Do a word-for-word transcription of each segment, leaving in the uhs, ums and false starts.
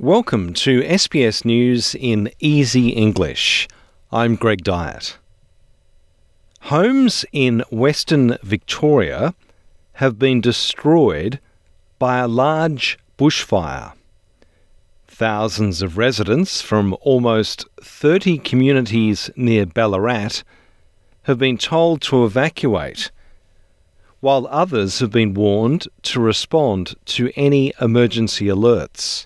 Welcome to S B S News in Easy English. I'm Greg Dyett. Homes in Western Victoria have been destroyed by a large bushfire. Thousands of residents from almost thirty communities near Ballarat have been told to evacuate, while others have been warned to respond to any emergency alerts.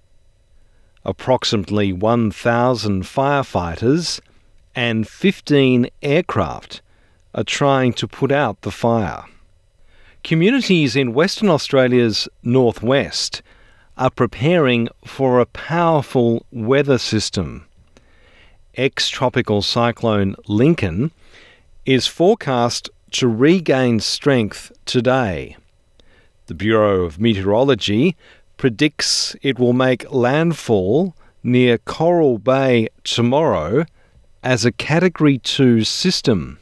Approximately one thousand firefighters and fifteen aircraft are trying to put out the fire. Communities in Western Australia's northwest are preparing for a powerful weather system. Ex-tropical cyclone Lincoln is forecast to regain strength today. The Bureau of Meteorology predicts it will make landfall near Coral Bay tomorrow as a Category two system.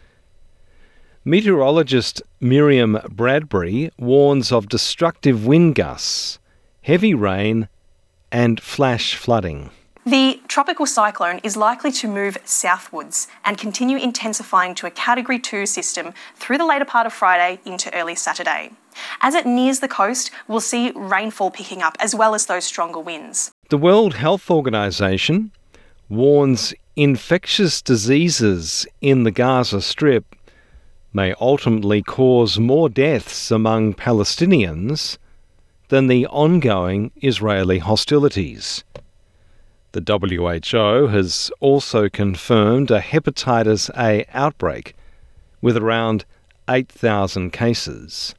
Meteorologist Miriam Bradbury warns of destructive wind gusts, heavy rain and flash flooding. The tropical cyclone is likely to move southwards and continue intensifying to a Category two system through the later part of Friday into early Saturday. As it nears the coast, we'll see rainfall picking up as well as those stronger winds. The World Health Organization warns infectious diseases in the Gaza Strip may ultimately cause more deaths among Palestinians than the ongoing Israeli hostilities. The W H O has also confirmed a hepatitis A outbreak with around eight thousand cases.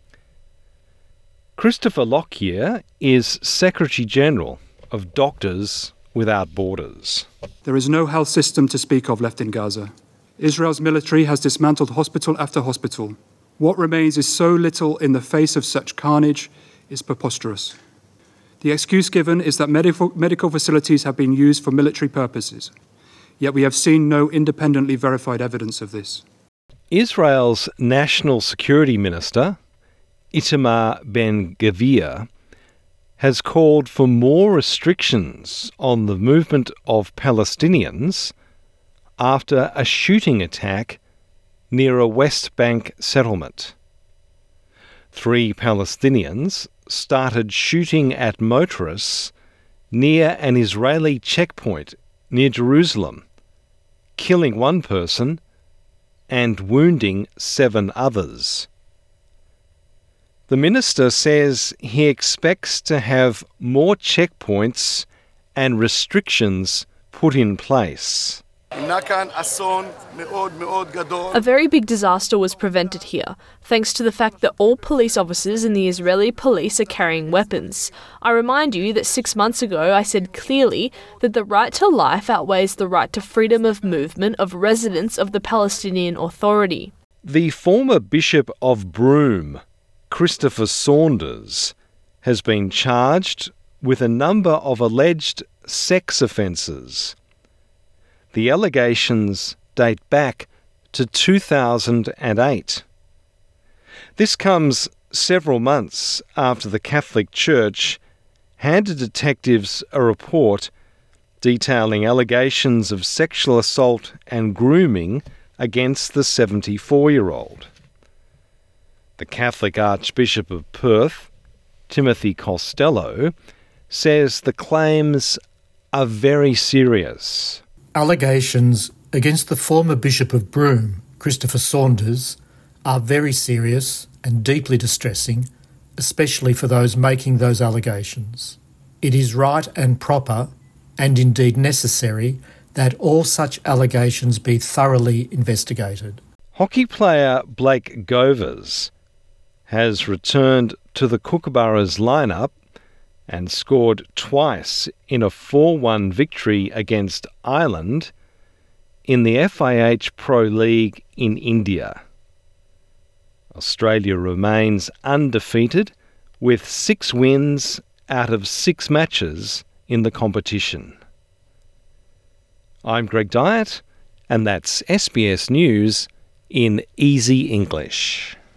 Christopher Lockyer is Secretary-General of Doctors Without Borders. There is no health system to speak of left in Gaza. Israel's military has dismantled hospital after hospital. What remains is so little in the face of such carnage is preposterous. The excuse given is that medical, medical facilities have been used for military purposes, yet we have seen no independently verified evidence of this. Israel's National Security Minister, Itamar Ben-Gvir, has called for more restrictions on the movement of Palestinians after a shooting attack near a West Bank settlement. Three Palestinians started shooting at motorists near an Israeli checkpoint near Jerusalem, killing one person and wounding seven others. The minister says he expects to have more checkpoints and restrictions put in place. A very big disaster was prevented here, thanks to the fact that all police officers in the Israeli police are carrying weapons. I remind you that six months ago I said clearly that the right to life outweighs the right to freedom of movement of residents of the Palestinian Authority. The former Bishop of Broome, Christopher Saunders, has been charged with a number of alleged sex offences. The allegations date back to two thousand eight. This comes several months after the Catholic Church handed detectives a report detailing allegations of sexual assault and grooming against the seventy-four-year-old. The Catholic Archbishop of Perth, Timothy Costello, says the claims are very serious. Allegations against the former Bishop of Broome, Christopher Saunders, are very serious and deeply distressing, especially for those making those allegations. It is right and proper, and indeed necessary, that all such allegations be thoroughly investigated. Hockey player Blake Govers has returned to the Kookaburras lineup and scored twice in a four one victory against Ireland in the F I H Pro League in India. Australia remains undefeated with six wins out of six matches in the competition. I'm Greg Dyett, and that's S B S News in Easy English.